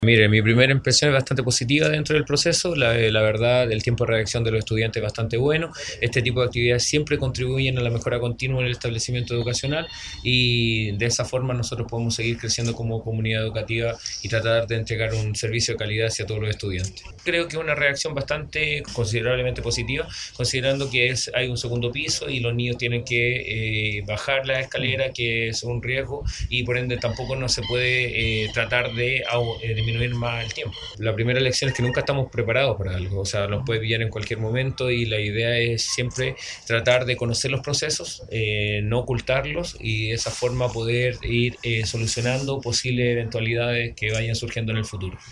Mire, mi primera impresión es bastante positiva dentro del proceso. La verdad, el tiempo de reacción de los estudiantes es bastante bueno. Este tipo de actividades siempre contribuyen a la mejora continua en el establecimiento educacional y de esa forma nosotros podemos seguir creciendo como comunidad educativa y tratar de entregar un servicio de calidad hacia todos los estudiantes. Creo que es una reacción bastante considerablemente positiva, considerando que hay un segundo piso y los niños tienen que bajar la escalera, que es un riesgo, y por ende tampoco no se puede tratar de disminuir más el tiempo. La primera lección es que nunca estamos preparados para algo, o sea, nos puede pillar en cualquier momento y la idea es siempre tratar de conocer los procesos, no ocultarlos y de esa forma poder ir solucionando posibles eventualidades que vayan surgiendo en el futuro.